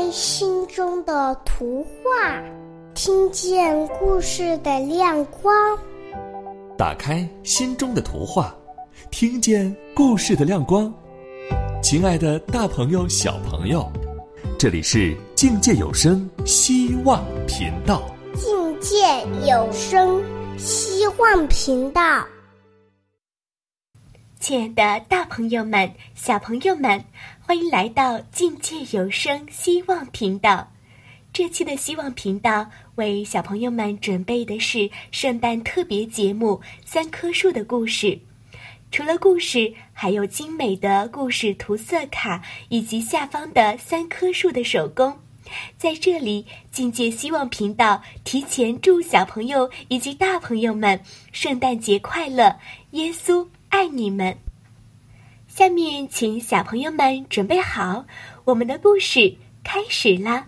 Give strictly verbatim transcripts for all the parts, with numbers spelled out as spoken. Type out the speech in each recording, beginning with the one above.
心中的图画，听见故事的亮光。 打开心中的图画，听见故事的亮光。亲爱的大朋友小朋友，这里是境界有声希望频道。 境界有声希望频道。 亲爱的大朋友们小朋友们，欢迎来到境界有声希望频道。这期的希望频道为小朋友们准备的是圣诞特别节目三棵树的故事。除了故事，还有精美的故事涂色卡以及下方的三棵树的手工。在这里，境界希望频道提前祝小朋友以及大朋友们圣诞节快乐，耶稣爱你们。下面请小朋友们准备好，我们的故事开始啦。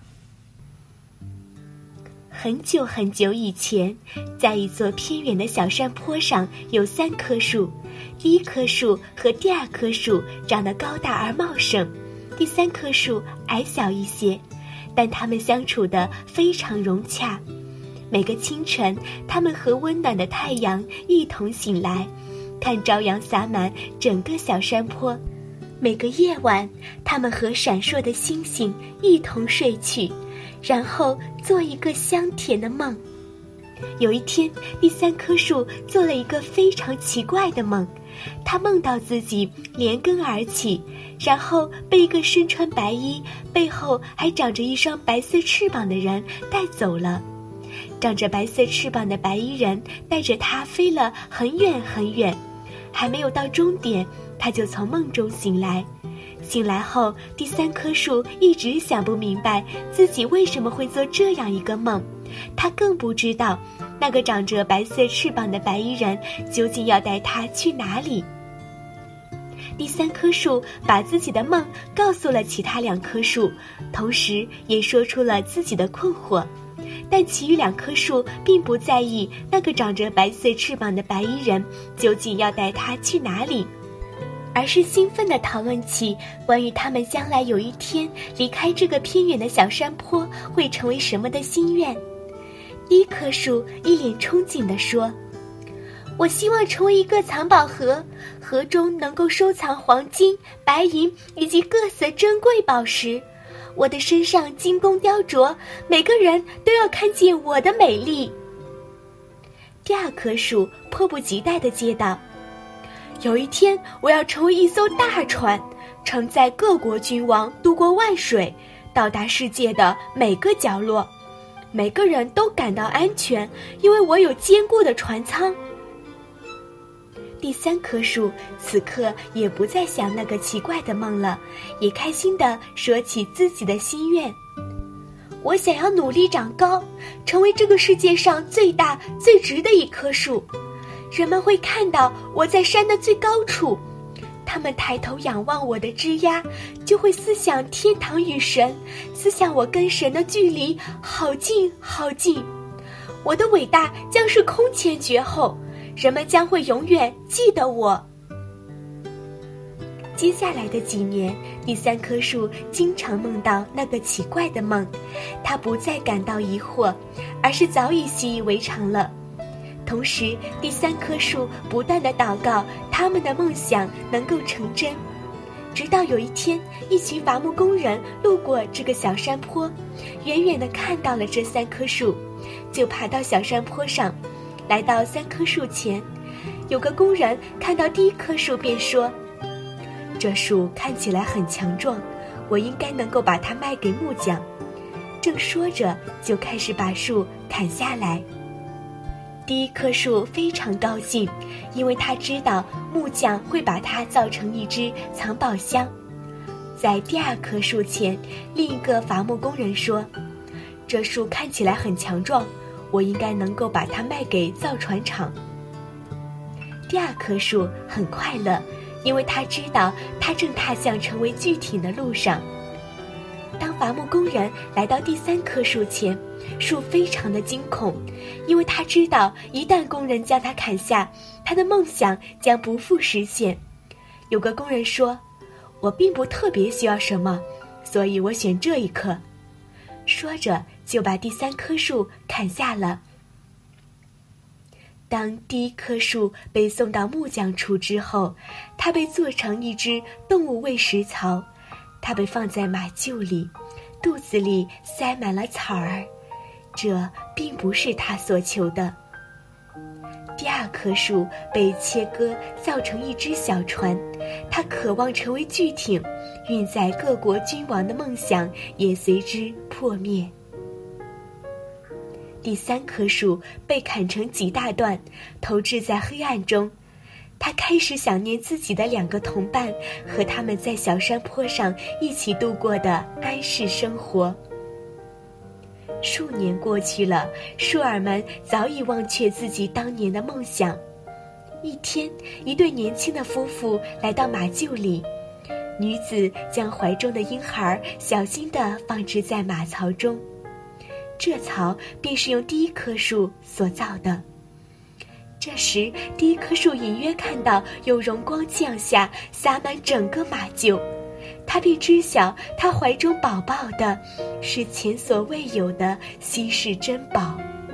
很久很久以前，在一座偏远的小山坡上有三棵树，第一棵树和第二棵树长得高大而茂盛，第三棵树矮小一些，但它们相处得非常融洽。每个清晨，它们和温暖的太阳一同醒来，看朝阳洒满整个小山坡。每个夜晚，它们和闪烁的星星一同睡去，然后做一个香甜的梦。有一天，第三棵树做了一个非常奇怪的梦，它梦到自己连根而起，然后被一个身穿白衣，背后还长着一双白色翅膀的人带走了。长着白色翅膀的白衣人带着它飞了很远很远，还没有到终点，他就从梦中醒来。醒来后，第三棵树一直想不明白自己为什么会做这样一个梦，他更不知道那个长着白色翅膀的白衣人究竟要带他去哪里。第三棵树把自己的梦告诉了其他两棵树，同时也说出了自己的困惑，但其余两棵树并不在意那个长着白色翅膀的白衣人究竟要带他去哪里，而是兴奋地讨论起关于他们将来有一天离开这个偏远的小山坡会成为什么的心愿。第一棵树一脸憧憬地说，我希望成为一个藏宝盒，盒中能够收藏黄金、白银以及各色珍贵宝石。我的身上金工雕琢，每个人都要看见我的美丽。第二棵树迫不及待地接道，有一天我要成为一艘大船，承载各国君王渡过万水，到达世界的每个角落，每个人都感到安全，因为我有坚固的船舱。第三棵树此刻也不再想那个奇怪的梦了，也开心地说起自己的心愿。我想要努力长高，成为这个世界上最大最直的一棵树。人们会看到我在山的最高处，他们抬头仰望我的枝桠，就会思想天堂与神，思想我跟神的距离好近好近。我的伟大将是空前绝后，人们将会永远记得我。接下来的几年，第三棵树经常梦到那个奇怪的梦，他不再感到疑惑，而是早已习以为常了。同时，第三棵树不断地祷告他们的梦想能够成真。直到有一天，一群伐木工人路过这个小山坡，远远地看到了这三棵树，就爬到小山坡上，来到三棵树前。有个工人看到第一棵树便说，这树看起来很强壮，我应该能够把它卖给木匠。正说着，就开始把树砍下来。第一棵树非常高兴，因为他知道木匠会把它造成一只藏宝箱。在第二棵树前，另一个伐木工人说，这树看起来很强壮，我应该能够把它卖给造船厂。第二棵树很快乐，因为他知道他正踏向成为巨体的路上。当伐木工人来到第三棵树前，树非常的惊恐，因为他知道一旦工人将它砍下，他的梦想将不复实现。有个工人说，我并不特别需要什么，所以我选这一棵。 说着就把第三棵树砍下了。当第一棵树被送到木匠处之后，它被做成一只动物喂食槽，它被放在马厩里，肚子里塞满了草儿，这并不是他所求的。第二棵树被切割造成一只小船，他渴望成为巨艇，运载各国君王的梦想也随之破灭。第三棵树被砍成几大段，投掷在黑暗中。他开始想念自己的两个同伴和他们在小山坡上一起度过的安适生活。数年过去了，树儿们早已忘却自己当年的梦想。一天，一对年轻的夫妇来到马厩里，女子将怀中的婴孩小心地放置在马槽中，这槽便是用第一棵树所造的。这时，第一棵树隐约看到有荣光降下，洒满整个马厩。他便知晓，他怀中宝宝的是前所未有的稀世珍宝。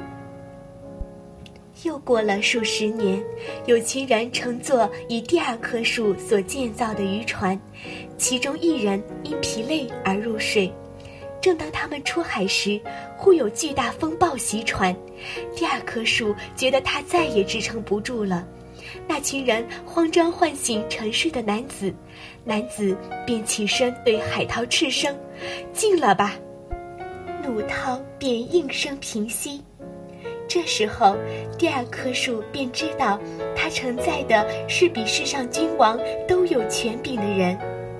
又过了数十年，有群人乘坐以第二棵树所建造的渔船，其中一人因疲累而入睡。正当他们出海时，忽有巨大风暴袭船，第二棵树觉得他再也支撑不住了。那群人慌张唤醒沉睡的男子，男子便起身对海涛斥声：“进了吧！”怒涛便应声平息。这时候，第二棵树便知道，他承载的是比世上君王都有权柄的人。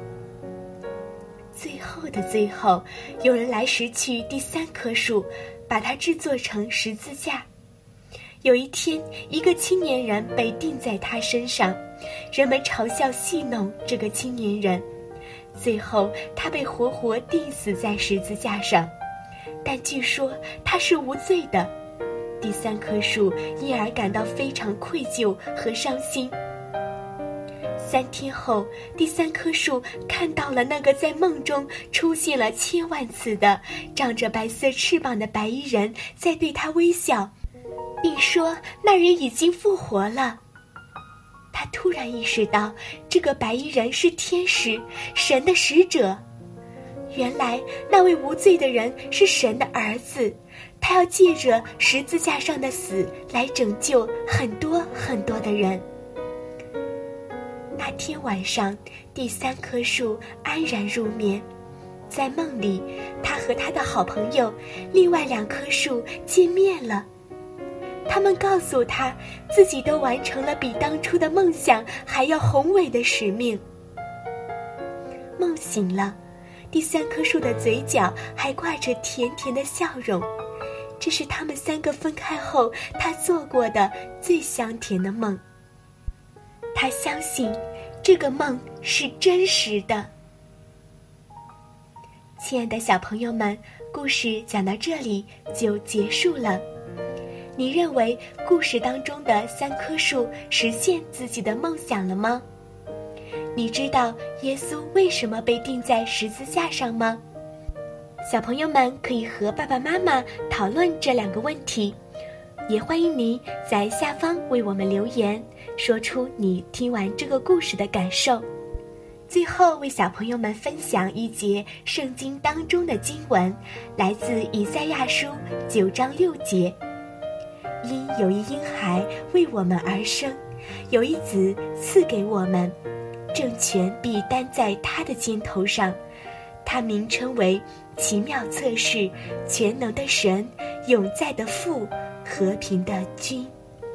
最后的最后，有人来拾去第三棵树，把它制作成十字架。有一天，一个青年人被钉在他身上，人们嘲笑戏弄这个青年人，最后他被活活钉死在十字架上。但据说他是无罪的。第三棵树因而感到非常愧疚和伤心。三天后，第三棵树看到了那个在梦中出现了千万次的长着白色翅膀的白衣人在对他微笑，并说那人已经复活了。他突然意识到，这个白衣人是天使，神的使者。原来那位无罪的人是神的儿子，他要借着十字架上的死来拯救很多很多的人。那天晚上，第三棵树安然入眠。在梦里，他和他的好朋友另外两棵树见面了。他们告诉他，自己都完成了比当初的梦想还要宏伟的使命。梦醒了，第三棵树的嘴角还挂着甜甜的笑容，这是他们三个分开后他做过的最香甜的梦。他相信这个梦是真实的。亲爱的小朋友们，故事讲到这里就结束了。你认为故事当中的三棵树实现自己的梦想了吗？你知道耶稣为什么被钉在十字架上吗？小朋友们可以和爸爸妈妈讨论这两个问题，也欢迎你在下方为我们留言，说出你听完这个故事的感受。最后为小朋友们分享一节圣经当中的经文，来自以赛亚书九章六节。因有一婴孩为我们而生，有一子赐给我们，政权必担在他的肩头上，他名称为奇妙策士，全能的神，永在的父，和平的君。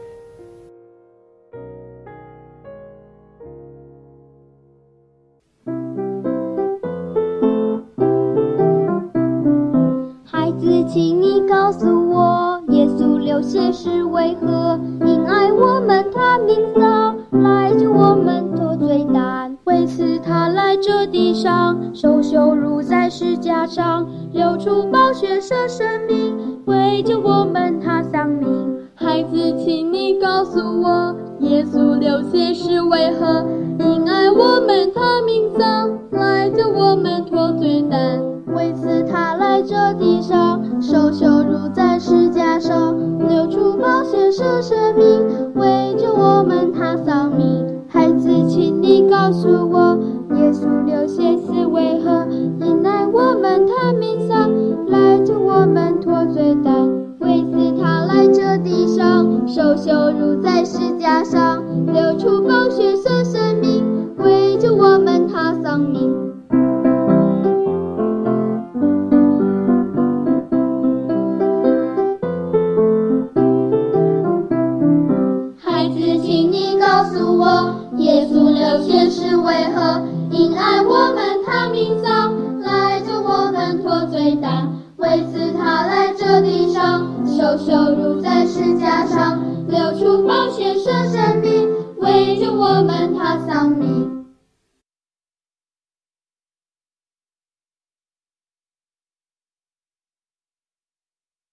孩子，请你告诉我，耶稣流血是为何？因爱我们，他明早来救我们脱罪担，为此他来这地上受羞辱在十字架上，流出宝血舍生命，为救我们他丧命。孩子，请你告诉我，耶稣流血是为何？因爱我们，他明早来救我们脱罪担，为此他来来这地上，受羞辱在十架上，流出宝血舍生命，为救我们他丧命。孩子，请你告诉我，耶稣流血是为何？因爱我们他命丧，来救我们脱罪担。为此他来这地上，受羞辱在十架上，流出宝血舍生命，为救我们他丧命。孩子，请你告诉我，耶稣流血是为何？因爱我们他命丧，来救我们脱罪担。为此他来这地上，受羞